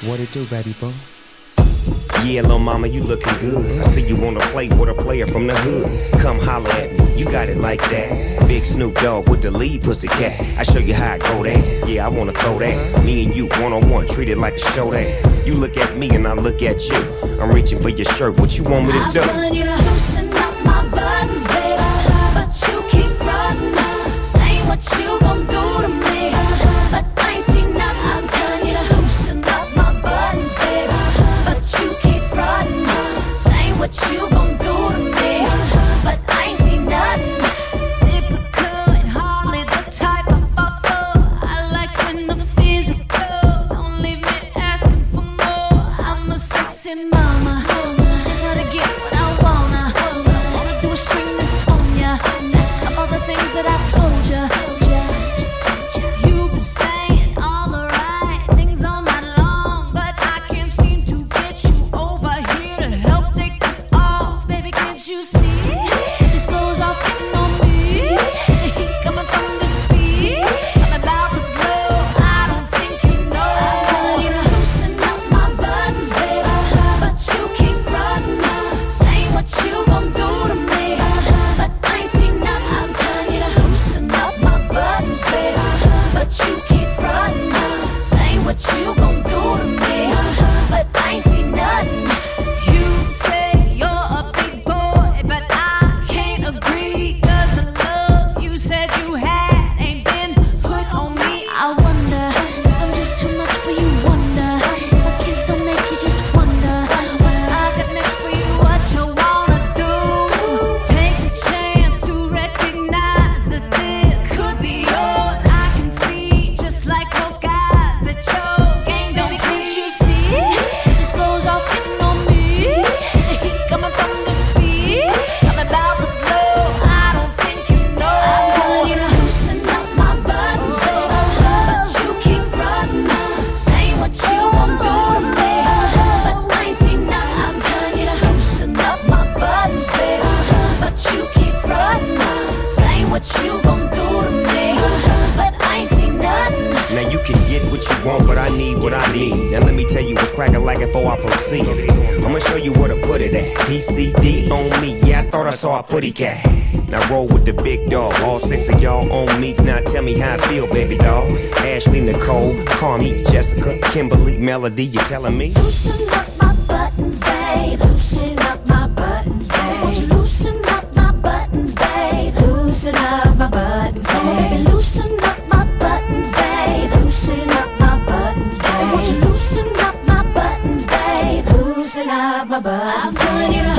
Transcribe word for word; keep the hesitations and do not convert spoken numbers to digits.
What it do, baby boy? Yeah, lil' mama, you looking good. I see you wanna play with a player from the hood. Come holler at me, you got it like that. Big Snoop Dogg with the lead pussycat. I show you how I go there. Yeah, I wanna throw that. Me and you one-on-one, treat it like a showdown. You look at me and I look at you. I'm reaching for your shirt, what you want me to do? I'm telling you to loosen up my buttons, baby, but you keep frontin', saying what you gon' do to me, but I ain't seen nothing. I'm telling you to loosen up my buttons, baby, but you keep frontin', saying what you gon' do to me, but I ain't seen nothing. Typical and hardly the type I fall for. I like when the physical, don't leave me asking for more. I'm a sexy mama, just how to get what I wanna. Wanna do is spring this on ya, of all the things that I told ya. You've been saying all the right things all night long, but I can't seem to get you over here to help take this off. Baby, can't you see? This goes off hitting on me. The heat coming from this beat, I'm about to blow. I don't think you know. I'm telling you to loosen up my buttons, baby, but you keep frontin', saying what you gon' do to me, but I ain't seen nothing. I'm telling you to loosen up my buttons, baby, but you keep frontin', saying what you gon' do to me, but I ain't seen nothing. You say you're a big boy, but I can't agree, 'cause the love you said you had ain't been put on me. I wonder if I'm just too much for you, wonder if a kiss don't make you just wonder what I got next for you, what you wanna do. Take a chance to recognize that this could be yours. I can see, just like those guys, that your game don't. Baby, can't you see? This goes off hitting on me. The heat coming from this beat, I'm about to blow. I don't think you know. I'm telling you to loosen up my buttons, baby, but you keep frontin', saying what you gon' do to me, but I ain't seen nothing. I'm telling you to loosen up my buttons, baby, but you keep frontin', saying what you gon' do to me, but I ain't seen nothing. Now you can get what you want, but I need what I need. Now let me tell you what's crackin' like before I proceed. I'ma show you where to put it at. P C D on me, yeah, I thought I saw a putty cat. Now roll with the big dog, all six of y'all on me. Now tell me how I feel, baby doll. Ashley, Nicole, Carmi, Jessica, Kimberly, Melody, you telling me? Loosen up my buttons, babe. Loosen up my buttons, babe. Won't you loosen up my buttons, babe? Loosen up my buttons, babe. Come on, baby, loosen up my buttons, babe. Loosen up my buttons, babe. Won't you loosen up my buttons, babe? Loosen up my buttons, I'm telling you to